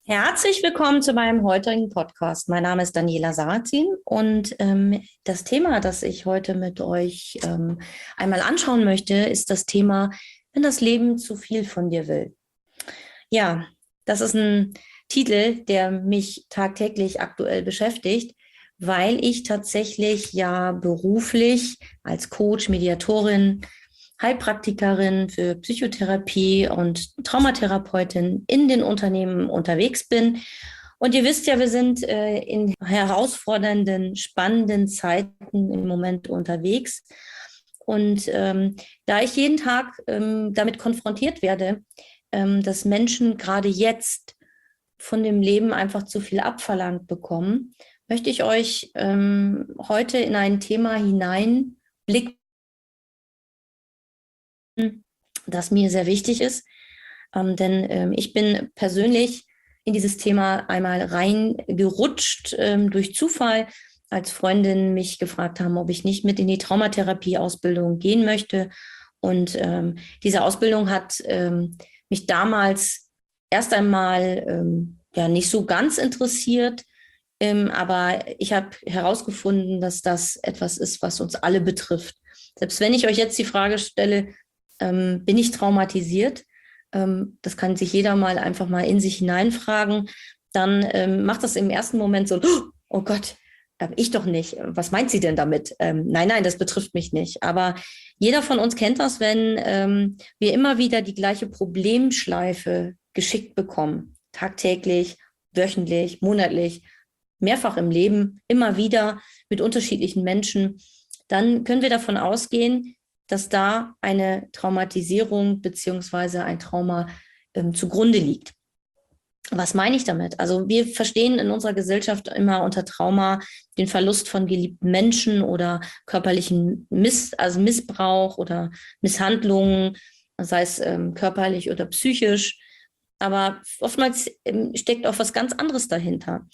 Herzlich willkommen zu meinem heutigen Podcast. Mein Name ist Daniela Sarrazin und das Thema, das ich heute mit euch einmal anschauen möchte, ist das Thema, wenn das Leben zu viel von dir will. Ja, das ist ein Titel, der mich tagtäglich aktuell beschäftigt, weil ich tatsächlich ja beruflich als Coach, Mediatorin, Heilpraktikerin für Psychotherapie und Traumatherapeutin in den Unternehmen unterwegs bin. Und ihr wisst ja, wir sind in herausfordernden, spannenden Zeiten im Moment unterwegs. Und da ich jeden Tag damit konfrontiert werde, dass Menschen gerade jetzt von dem Leben einfach zu viel abverlangt bekommen, möchte ich euch heute in ein Thema hineinblicken, das mir sehr wichtig ist. Denn ich bin persönlich in dieses Thema einmal reingerutscht durch Zufall, als Freundinnen mich gefragt haben, ob ich nicht mit in die Traumatherapie-Ausbildung gehen möchte. Und diese Ausbildung hat mich damals erst einmal ja nicht so ganz interessiert. Aber ich habe herausgefunden, dass das etwas ist, was uns alle betrifft. Selbst wenn ich euch jetzt die Frage stelle, bin ich traumatisiert? Das kann sich jeder mal einfach mal in sich hineinfragen. Dann macht das im ersten Moment so, oh Gott, ich doch nicht. Was meint sie denn damit? Nein, nein, das betrifft mich nicht. Aber jeder von uns kennt das, wenn wir immer wieder die gleiche Problemschleife geschickt bekommen. Tagtäglich, wöchentlich, monatlich, mehrfach im Leben, immer wieder mit unterschiedlichen Menschen. Dann können wir davon ausgehen, dass da eine Traumatisierung beziehungsweise ein Trauma zugrunde liegt. Was meine ich damit? Also wir verstehen in unserer Gesellschaft immer unter Trauma den Verlust von geliebten Menschen oder körperlichen Missbrauch oder Misshandlungen, sei es körperlich oder psychisch. Aber oftmals steckt auch was ganz anderes dahinter,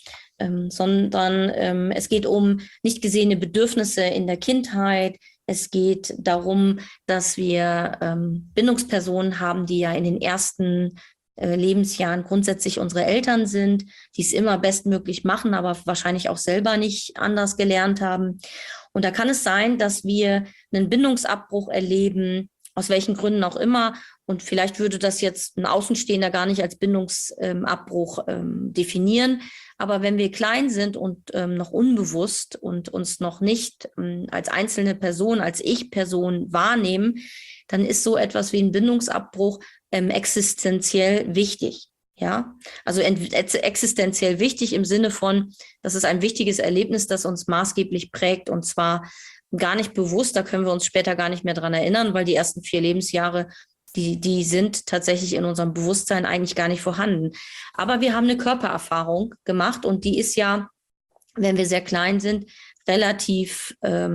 sondern es geht um nicht gesehene Bedürfnisse in der Kindheit. Es geht darum, dass wir Bindungspersonen haben, die ja in den ersten Lebensjahren grundsätzlich unsere Eltern sind, die es immer bestmöglich machen, aber wahrscheinlich auch selber nicht anders gelernt haben. Und da kann es sein, dass wir einen Bindungsabbruch erleben, aus welchen Gründen auch immer. Und vielleicht würde das jetzt ein Außenstehender gar nicht als Bindungsabbruch definieren. Aber wenn wir klein sind und noch unbewusst und uns noch nicht als einzelne Person, als Ich-Person wahrnehmen, dann ist so etwas wie ein Bindungsabbruch existenziell wichtig. Ja, also existenziell wichtig im Sinne von, das ist ein wichtiges Erlebnis, das uns maßgeblich prägt, und zwar gar nicht bewusst, da können wir uns später gar nicht mehr dran erinnern, weil die ersten 4 Lebensjahre, die sind tatsächlich in unserem Bewusstsein eigentlich gar nicht vorhanden. Aber wir haben eine Körpererfahrung gemacht und die ist ja, wenn wir sehr klein sind, relativ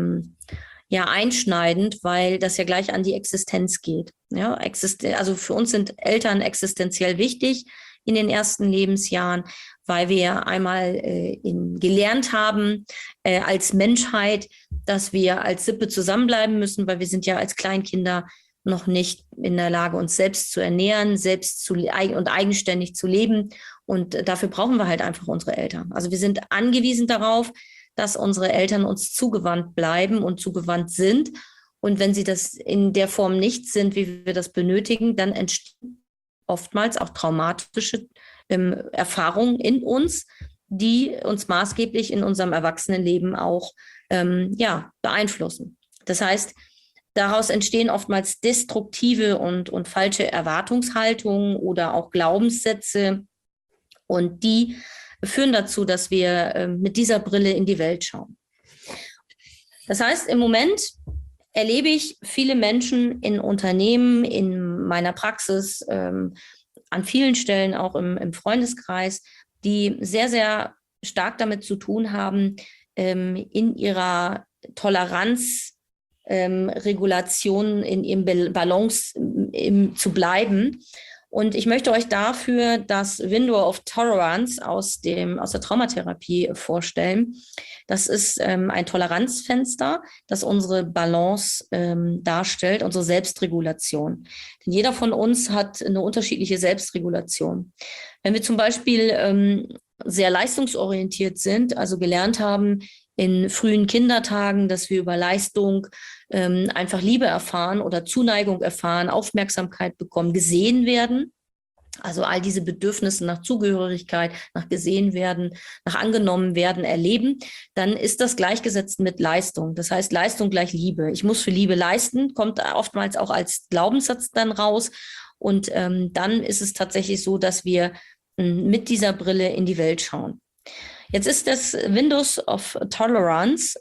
ja einschneidend, weil das ja gleich an die Existenz geht. Ja, also für uns sind Eltern existenziell wichtig in den ersten Lebensjahren, weil wir einmal gelernt haben als Menschheit, dass wir als Sippe zusammenbleiben müssen, weil wir sind ja als Kleinkinder noch nicht in der Lage, uns selbst zu ernähren, und eigenständig zu leben. Und dafür brauchen wir halt einfach unsere Eltern. Also wir sind angewiesen darauf, dass unsere Eltern uns zugewandt bleiben und zugewandt sind. Und wenn sie das in der Form nicht sind, wie wir das benötigen, dann entstehen oftmals auch traumatische Erfahrungen in uns, die uns maßgeblich in unserem Erwachsenenleben auch ja, beeinflussen. Das heißt, daraus entstehen oftmals destruktive und falsche Erwartungshaltungen oder auch Glaubenssätze. Und die führen dazu, dass wir mit dieser Brille in die Welt schauen. Das heißt, im Moment erlebe ich viele Menschen in Unternehmen, in meiner Praxis, an vielen Stellen auch im Freundeskreis, die sehr, sehr stark damit zu tun haben, in ihrer Toleranzregulation, in ihrem Balance zu bleiben Und ich möchte euch dafür das Window of Tolerance aus der Traumatherapie vorstellen. Das ist ein Toleranzfenster, das unsere Balance darstellt, unsere Selbstregulation. Denn jeder von uns hat eine unterschiedliche Selbstregulation. Wenn wir zum Beispiel sehr leistungsorientiert sind, also gelernt haben in frühen Kindertagen, dass wir über Leistung einfach Liebe erfahren oder Zuneigung erfahren, Aufmerksamkeit bekommen, gesehen werden. Also all diese Bedürfnisse nach Zugehörigkeit, nach gesehen werden, nach angenommen werden, erleben, dann ist das gleichgesetzt mit Leistung. Das heißt, Leistung gleich Liebe. Ich muss für Liebe leisten, kommt oftmals auch als Glaubenssatz dann raus. Und dann ist es tatsächlich so, dass wir mit dieser Brille in die Welt schauen. Jetzt ist das Windows of Tolerance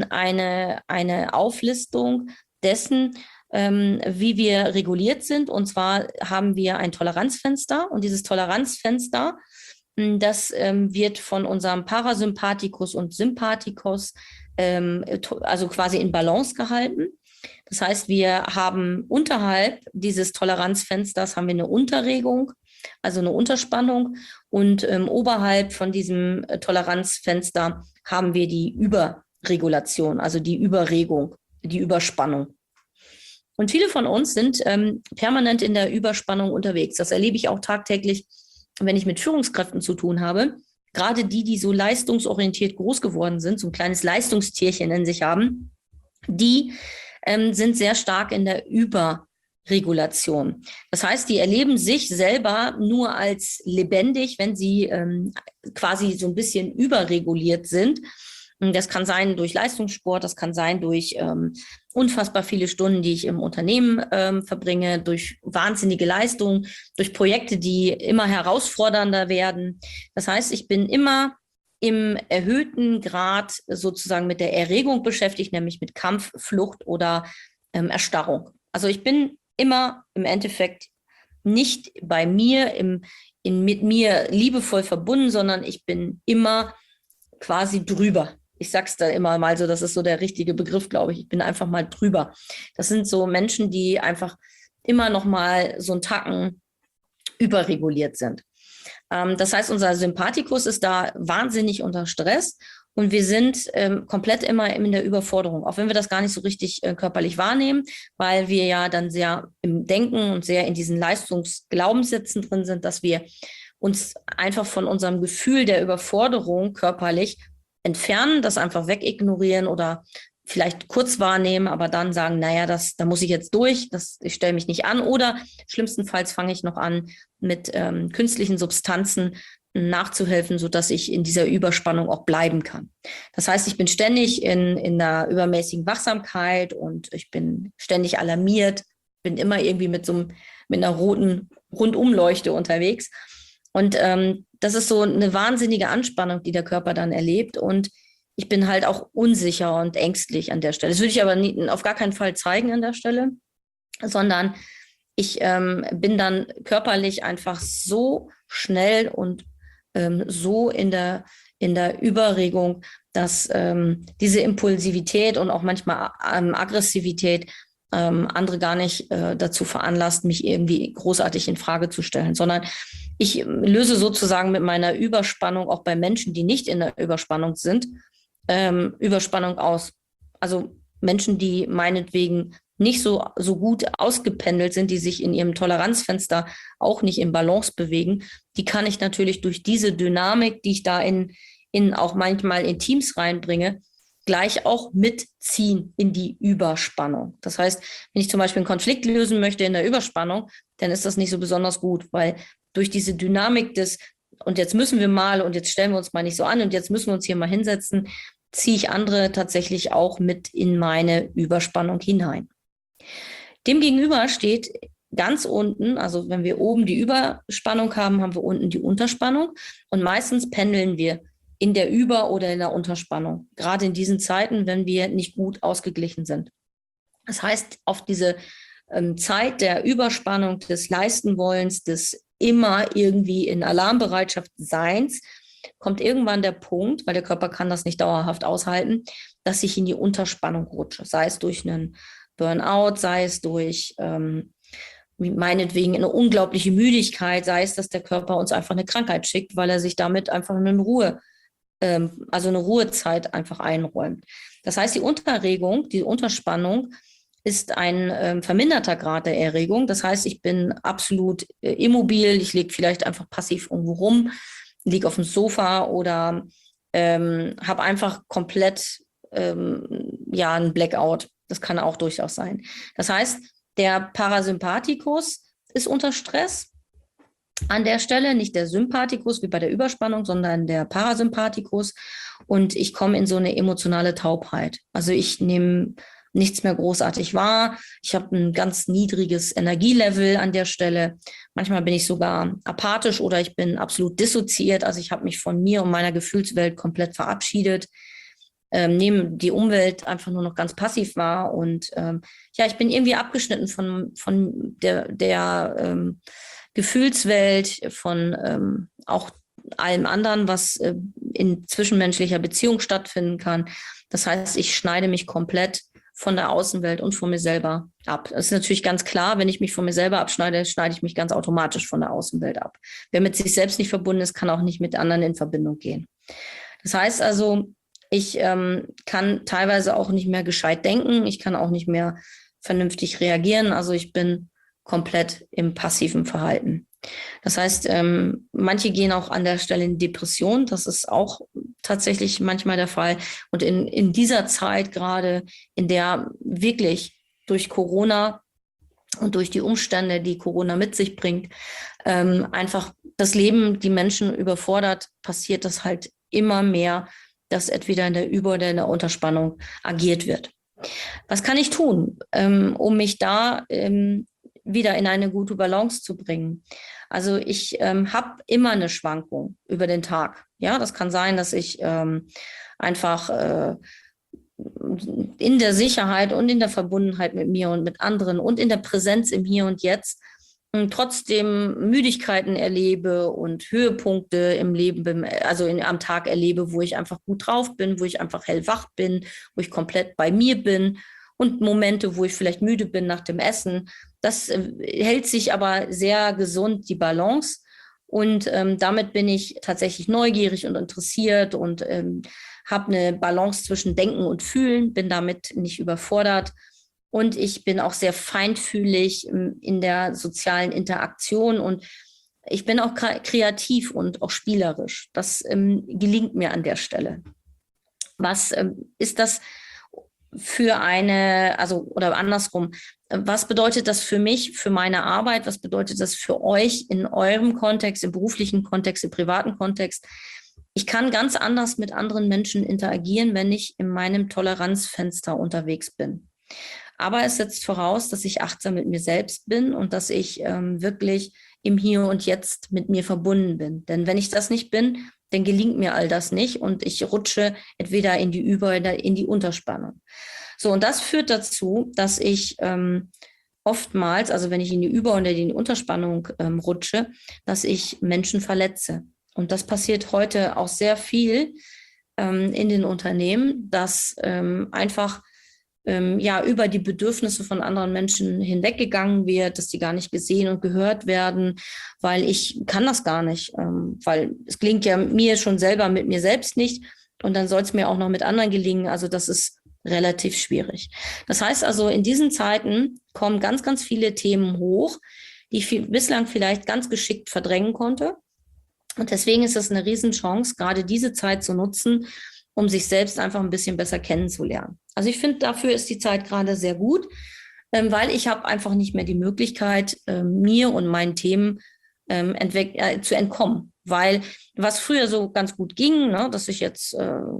eine Auflistung dessen, wie wir reguliert sind. Und zwar haben wir ein Toleranzfenster und dieses Toleranzfenster, das wird von unserem Parasympathikus und Sympathikus also quasi in Balance gehalten. Das heißt, wir haben unterhalb dieses Toleranzfensters haben wir eine Unterregung, also eine Unterspannung, und oberhalb von diesem Toleranzfenster haben wir die Überregulation, also die Überregung, die Überspannung. Und viele von uns sind permanent in der Überspannung unterwegs. Das erlebe ich auch tagtäglich, wenn ich mit Führungskräften zu tun habe. Gerade die so leistungsorientiert groß geworden sind, so ein kleines Leistungstierchen in sich haben, die sind sehr stark in der Überregulation. Das heißt, die erleben sich selber nur als lebendig, wenn sie quasi so ein bisschen überreguliert sind. Das kann sein durch Leistungssport, das kann sein durch unfassbar viele Stunden, die ich im Unternehmen verbringe, durch wahnsinnige Leistungen, durch Projekte, die immer herausfordernder werden. Das heißt, ich bin immer im erhöhten Grad sozusagen mit der Erregung beschäftigt, nämlich mit Kampf, Flucht oder Erstarrung. Also ich bin immer im Endeffekt nicht bei mir, mit mir liebevoll verbunden, sondern ich bin immer quasi drüber. Ich sag's da immer mal so, das ist so der richtige Begriff, glaube ich. Ich bin einfach mal drüber. Das sind so Menschen, die einfach immer noch mal so einen Tacken überreguliert sind. Das heißt, unser Sympathikus ist da wahnsinnig unter Stress und wir sind komplett immer in der Überforderung, auch wenn wir das gar nicht so richtig körperlich wahrnehmen, weil wir ja dann sehr im Denken und sehr in diesen Leistungsglaubenssätzen drin sind, dass wir uns einfach von unserem Gefühl der Überforderung körperlich entfernen, das einfach wegignorieren oder vielleicht kurz wahrnehmen, aber dann sagen, naja, da muss ich jetzt durch, ich stelle mich nicht an. Oder schlimmstenfalls fange ich noch an, mit künstlichen Substanzen nachzuhelfen, sodass ich in dieser Überspannung auch bleiben kann. Das heißt, ich bin ständig in einer übermäßigen Wachsamkeit und ich bin ständig alarmiert, bin immer irgendwie mit einer roten Rundumleuchte unterwegs. Und das ist so eine wahnsinnige Anspannung, die der Körper dann erlebt. Und ich bin halt auch unsicher und ängstlich an der Stelle. Das würde ich aber auf gar keinen Fall zeigen an der Stelle, sondern ich bin dann körperlich einfach so schnell und so in der Überregung, dass diese Impulsivität und auch manchmal Aggressivität andere gar nicht dazu veranlasst, mich irgendwie großartig in Frage zu stellen, sondern ich löse sozusagen mit meiner Überspannung auch bei Menschen, die nicht in der Überspannung sind, Überspannung aus. Also Menschen, die meinetwegen nicht so gut ausgependelt sind, die sich in ihrem Toleranzfenster auch nicht im Balance bewegen, die kann ich natürlich durch diese Dynamik, die ich da in auch manchmal in Teams reinbringe, gleich auch mitziehen in die Überspannung. Das heißt, wenn ich zum Beispiel einen Konflikt lösen möchte in der Überspannung, dann ist das nicht so besonders gut, weil durch diese Dynamik und jetzt müssen wir mal und jetzt stellen wir uns mal nicht so an und jetzt müssen wir uns hier mal hinsetzen, ziehe ich andere tatsächlich auch mit in meine Überspannung hinein. Demgegenüber steht ganz unten, also wenn wir oben die Überspannung haben, haben wir unten die Unterspannung und meistens pendeln wir in der Über- oder in der Unterspannung, gerade in diesen Zeiten, wenn wir nicht gut ausgeglichen sind. Das heißt, auf diese Zeit der Überspannung, des Leistenwollens, des immer irgendwie in Alarmbereitschaft Seins, kommt irgendwann der Punkt, weil der Körper kann das nicht dauerhaft aushalten, dass ich in die Unterspannung rutsche, sei es durch einen Burnout, sei es durch meinetwegen eine unglaubliche Müdigkeit, sei es, dass der Körper uns einfach eine Krankheit schickt, weil er sich damit einfach also eine Ruhezeit einfach einräumt. Das heißt, die Unterregung, die Unterspannung ist ein verminderter Grad der Erregung. Das heißt, ich bin absolut immobil, ich liege vielleicht einfach passiv irgendwo rum, liege auf dem Sofa oder habe einfach komplett einen Blackout. Das kann auch durchaus sein. Das heißt, der Parasympathikus ist unter Stress an der Stelle, nicht der Sympathikus wie bei der Überspannung, sondern der Parasympathikus. Und ich komme in so eine emotionale Taubheit. Also ich nehme nichts mehr großartig wahr. Ich habe ein ganz niedriges Energielevel an der Stelle. Manchmal bin ich sogar apathisch oder ich bin absolut dissoziiert. Also ich habe mich von mir und meiner Gefühlswelt komplett verabschiedet. Nehme die Umwelt einfach nur noch ganz passiv wahr. Und ich bin irgendwie abgeschnitten von der Gefühlswelt, von auch allem anderen, was in zwischenmenschlicher Beziehung stattfinden kann. Das heißt, ich schneide mich komplett von der Außenwelt und von mir selber ab. Das ist natürlich ganz klar, wenn ich mich von mir selber abschneide, schneide ich mich ganz automatisch von der Außenwelt ab. Wer mit sich selbst nicht verbunden ist, kann auch nicht mit anderen in Verbindung gehen. Das heißt also, ich kann teilweise auch nicht mehr gescheit denken, ich kann auch nicht mehr vernünftig reagieren. Also ich bin komplett im passiven Verhalten. Das heißt, manche gehen auch an der Stelle in Depression. Das ist auch tatsächlich manchmal der Fall. Und in dieser Zeit gerade, in der wirklich durch Corona und durch die Umstände, die Corona mit sich bringt, einfach das Leben die Menschen überfordert, passiert das halt immer mehr, dass entweder in der Über- oder in der Unterspannung agiert wird. Was kann ich tun, um mich da wieder in eine gute Balance zu bringen? Also ich habe immer eine Schwankung über den Tag. Ja, das kann sein, dass ich einfach in der Sicherheit und in der Verbundenheit mit mir und mit anderen und in der Präsenz im Hier und Jetzt trotzdem Müdigkeiten erlebe und Höhepunkte im Leben, also am Tag erlebe, wo ich einfach gut drauf bin, wo ich einfach hellwach bin, wo ich komplett bei mir bin und Momente, wo ich vielleicht müde bin nach dem Essen. Das hält sich aber sehr gesund, die Balance. Und damit bin ich tatsächlich neugierig und interessiert und habe eine Balance zwischen Denken und Fühlen, bin damit nicht überfordert. Und ich bin auch sehr feinfühlig in der sozialen Interaktion und ich bin auch kreativ und auch spielerisch. Das gelingt mir an der Stelle. Was ist das für oder andersrum, was bedeutet das für mich, für meine Arbeit? Was bedeutet das für euch in eurem Kontext, im beruflichen Kontext, im privaten Kontext? Ich kann ganz anders mit anderen Menschen interagieren, wenn ich in meinem Toleranzfenster unterwegs bin. Aber es setzt voraus, dass ich achtsam mit mir selbst bin und dass ich wirklich im Hier und Jetzt mit mir verbunden bin. Denn wenn ich das nicht bin, dann gelingt mir all das nicht und ich rutsche entweder in die Über- oder in die Unterspannung. So, und das führt dazu, dass ich oftmals, also wenn ich in die Über- oder in die Unterspannung rutsche, dass ich Menschen verletze. Und das passiert heute auch sehr viel in den Unternehmen, dass einfach über die Bedürfnisse von anderen Menschen hinweggegangen wird, dass die gar nicht gesehen und gehört werden, weil ich kann das gar nicht, weil es gelingt ja mir schon selber mit mir selbst nicht und dann soll es mir auch noch mit anderen gelingen. Also das ist relativ schwierig. Das heißt also, in diesen Zeiten kommen ganz, ganz viele Themen hoch, die ich bislang vielleicht ganz geschickt verdrängen konnte. Und deswegen ist es eine Riesenchance, gerade diese Zeit zu nutzen, um sich selbst einfach ein bisschen besser kennenzulernen. Also ich finde, dafür ist die Zeit gerade sehr gut, weil ich habe einfach nicht mehr die Möglichkeit, mir und meinen Themen zu entkommen. Weil was früher so ganz gut ging, ne, dass ich jetzt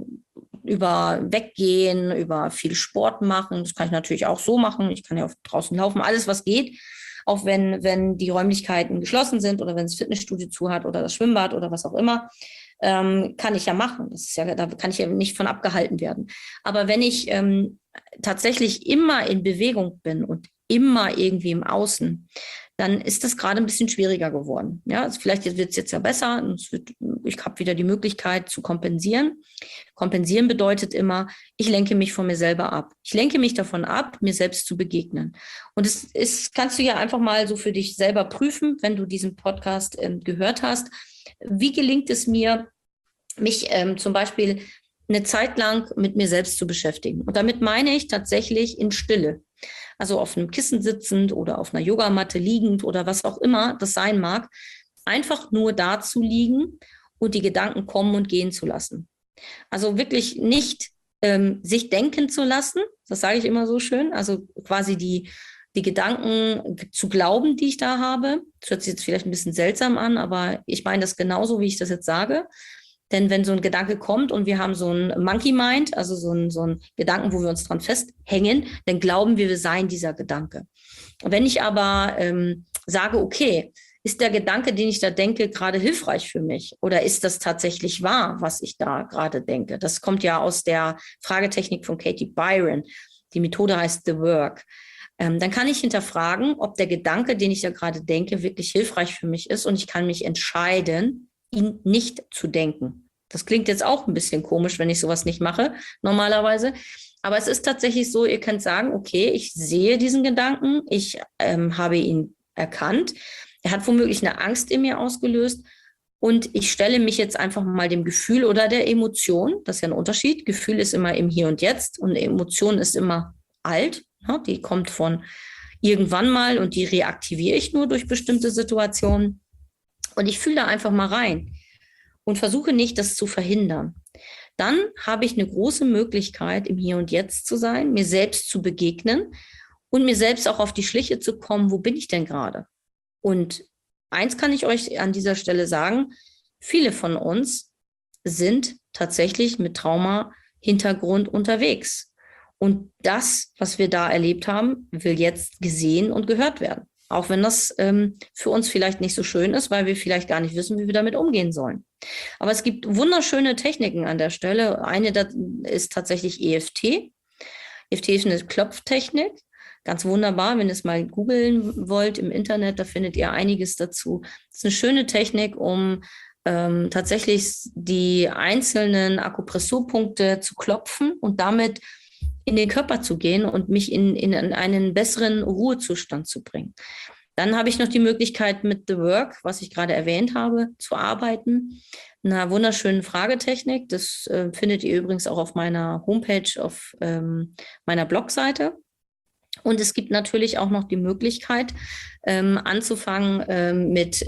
über Weggehen, über viel Sport machen, das kann ich natürlich auch so machen. Ich kann ja auch draußen laufen, alles was geht. Auch wenn die Räumlichkeiten geschlossen sind oder wenn das Fitnessstudio zu hat oder das Schwimmbad oder was auch immer, kann ich ja machen. Das ist ja, da kann ich ja nicht von abgehalten werden. Aber wenn ich tatsächlich immer in Bewegung bin und immer irgendwie im Außen, dann ist das gerade ein bisschen schwieriger geworden. Ja, also vielleicht wird es jetzt ja besser und es wird ich habe wieder die Möglichkeit zu kompensieren. Kompensieren bedeutet immer, ich lenke mich von mir selber ab. Ich lenke mich davon ab, mir selbst zu begegnen. Und es ist, kannst du ja einfach mal so für dich selber prüfen, wenn du diesen Podcast gehört hast. Wie gelingt es mir, mich zum Beispiel eine Zeit lang mit mir selbst zu beschäftigen? Und damit meine ich tatsächlich in Stille. Also auf einem Kissen sitzend oder auf einer Yogamatte liegend oder was auch immer das sein mag. Einfach nur da zu liegen und die Gedanken kommen und gehen zu lassen. Also wirklich nicht sich denken zu lassen, das sage ich immer so schön, also quasi die Gedanken zu glauben, die ich da habe. Das hört sich jetzt vielleicht ein bisschen seltsam an, aber ich meine das genauso, wie ich das jetzt sage. Denn wenn so ein Gedanke kommt und wir haben so ein Monkey Mind, also so ein Gedanken, wo wir uns dran festhängen, dann glauben wir seien dieser Gedanke. Wenn ich aber sage, okay, ist der Gedanke, den ich da denke, gerade hilfreich für mich? Oder ist das tatsächlich wahr, was ich da gerade denke? Das kommt ja aus der Fragetechnik von Katie Byron. Die Methode heißt The Work. Dann kann ich hinterfragen, ob der Gedanke, den ich da gerade denke, wirklich hilfreich für mich ist. Und ich kann mich entscheiden, ihn nicht zu denken. Das klingt jetzt auch ein bisschen komisch, wenn ich sowas nicht mache, normalerweise. Aber es ist tatsächlich so, ihr könnt sagen, okay, ich sehe diesen Gedanken, ich habe ihn erkannt. Er hat womöglich eine Angst in mir ausgelöst und ich stelle mich jetzt einfach mal dem Gefühl oder der Emotion, das ist ja ein Unterschied, Gefühl ist immer im Hier und Jetzt und Emotion ist immer alt, ne? Die kommt von irgendwann mal und die reaktiviere ich nur durch bestimmte Situationen und ich fühle da einfach mal rein und versuche nicht, das zu verhindern. Dann habe ich eine große Möglichkeit, im Hier und Jetzt zu sein, mir selbst zu begegnen und mir selbst auch auf die Schliche zu kommen, wo bin ich denn gerade? Und eins kann ich euch an dieser Stelle sagen, viele von uns sind tatsächlich mit Trauma-Hintergrund unterwegs. Und das, was wir da erlebt haben, will jetzt gesehen und gehört werden. Auch wenn das für uns vielleicht nicht so schön ist, weil wir vielleicht gar nicht wissen, wie wir damit umgehen sollen. Aber es gibt wunderschöne Techniken an der Stelle. Eine ist tatsächlich EFT. EFT ist eine Klopftechnik. Ganz wunderbar, wenn ihr es mal googeln wollt im Internet, da findet ihr einiges dazu. Das ist eine schöne Technik, um tatsächlich die einzelnen Akupressurpunkte zu klopfen und damit in den Körper zu gehen und mich in einen besseren Ruhezustand zu bringen. Dann habe ich noch die Möglichkeit mit The Work, was ich gerade erwähnt habe, zu arbeiten. Einer wunderschönen Fragetechnik. Das findet ihr übrigens auch auf meiner Homepage, auf meiner Blogseite. Und es gibt natürlich auch noch die Möglichkeit, anzufangen mit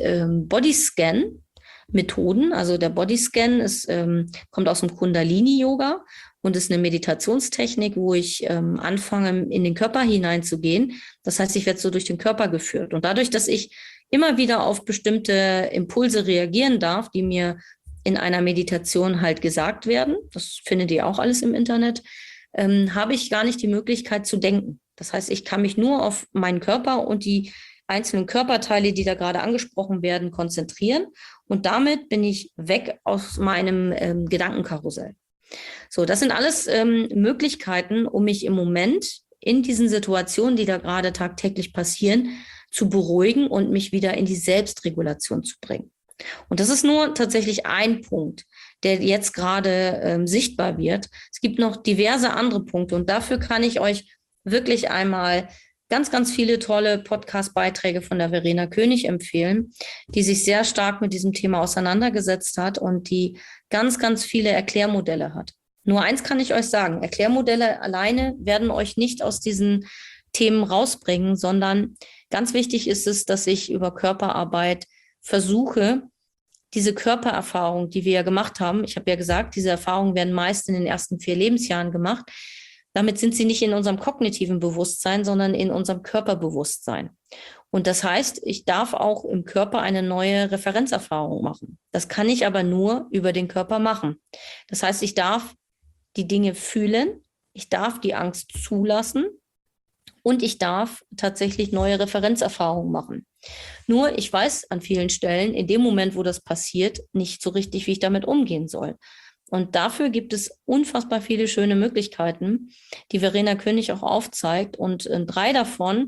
Bodyscan-Methoden. Also der Bodyscan kommt aus dem Kundalini-Yoga und ist eine Meditationstechnik, wo ich anfange, in den Körper hineinzugehen. Das heißt, ich werde so durch den Körper geführt. Und dadurch, dass ich immer wieder auf bestimmte Impulse reagieren darf, die mir in einer Meditation halt gesagt werden, das findet ihr auch alles im Internet, habe ich gar nicht die Möglichkeit zu denken. Das heißt, ich kann mich nur auf meinen Körper und die einzelnen Körperteile, die da gerade angesprochen werden, konzentrieren. Und damit bin ich weg aus meinem Gedankenkarussell. So, das sind alles Möglichkeiten, um mich im Moment in diesen Situationen, die da gerade tagtäglich passieren, zu beruhigen und mich wieder in die Selbstregulation zu bringen. Und das ist nur tatsächlich ein Punkt, der jetzt gerade sichtbar wird. Es gibt noch diverse andere Punkte und dafür kann ich euch wirklich einmal ganz, ganz viele tolle Podcast-Beiträge von der Verena König empfehlen, die sich sehr stark mit diesem Thema auseinandergesetzt hat und die ganz, ganz viele Erklärmodelle hat. Nur eins kann ich euch sagen, Erklärmodelle alleine werden euch nicht aus diesen Themen rausbringen, sondern ganz wichtig ist es, dass ich über Körperarbeit versuche, diese Körpererfahrung, die wir ja gemacht haben, ich habe ja gesagt, diese Erfahrungen werden meist in den ersten 4 Lebensjahren gemacht. Damit sind sie nicht in unserem kognitiven Bewusstsein, sondern in unserem Körperbewusstsein. Und das heißt, ich darf auch im Körper eine neue Referenzerfahrung machen. Das kann ich aber nur über den Körper machen. Das heißt, ich darf die Dinge fühlen, ich darf die Angst zulassen und ich darf tatsächlich neue Referenzerfahrungen machen. Nur ich weiß an vielen Stellen, in dem Moment, wo das passiert, nicht so richtig, wie ich damit umgehen soll. Und dafür gibt es unfassbar viele schöne Möglichkeiten, die Verena König auch aufzeigt. Und 3 davon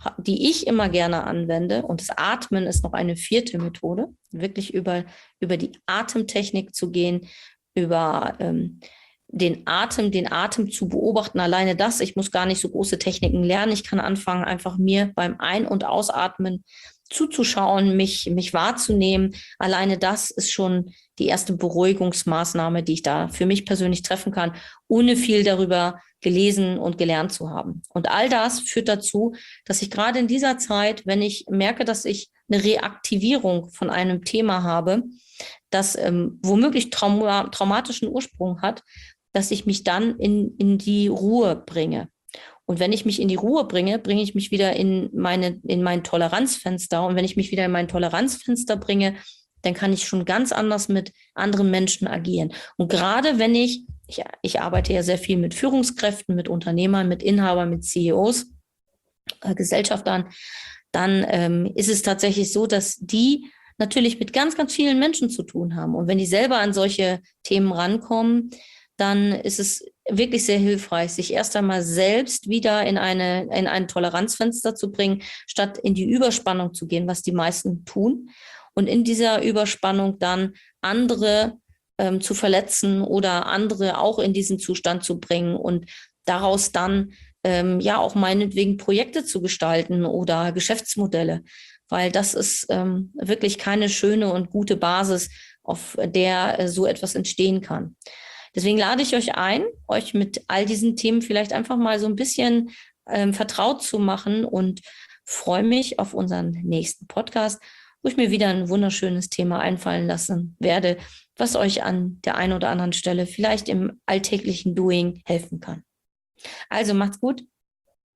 die ich immer gerne anwende, und das Atmen ist noch eine vierte Methode, wirklich über die Atemtechnik zu gehen, über den Atem zu beobachten. Alleine das, ich muss gar nicht so große Techniken lernen. Ich kann anfangen, einfach mir beim Ein- und Ausatmen zuzuschauen, mich wahrzunehmen. Alleine das ist schon die erste Beruhigungsmaßnahme, die ich da für mich persönlich treffen kann, ohne viel darüber gelesen und gelernt zu haben. Und all das führt dazu, dass ich gerade in dieser Zeit, wenn ich merke, dass ich eine Reaktivierung von einem Thema habe, das womöglich traumatischen Ursprung hat, dass ich mich dann in die Ruhe bringe. Und wenn ich mich in die Ruhe bringe, bringe ich mich wieder in mein Toleranzfenster. Und wenn ich mich wieder in mein Toleranzfenster bringe, dann kann ich schon ganz anders mit anderen Menschen agieren. Und gerade wenn ich arbeite ja sehr viel mit Führungskräften, mit Unternehmern, mit Inhabern, mit CEOs, Gesellschaftern, dann ist es tatsächlich so, dass die natürlich mit ganz, ganz vielen Menschen zu tun haben. Und wenn die selber an solche Themen rankommen, dann ist es wirklich sehr hilfreich, sich erst einmal selbst wieder in ein Toleranzfenster zu bringen, statt in die Überspannung zu gehen, was die meisten tun. Und in dieser Überspannung dann andere zu verletzen oder andere auch in diesen Zustand zu bringen und daraus dann ja auch meinetwegen Projekte zu gestalten oder Geschäftsmodelle, weil das ist wirklich keine schöne und gute Basis, auf der so etwas entstehen kann. Deswegen lade ich euch ein, euch mit all diesen Themen vielleicht einfach mal so ein bisschen vertraut zu machen und freue mich auf unseren nächsten Podcast, wo ich mir wieder ein wunderschönes Thema einfallen lassen werde, was euch an der einen oder anderen Stelle vielleicht im alltäglichen Doing helfen kann. Also macht's gut.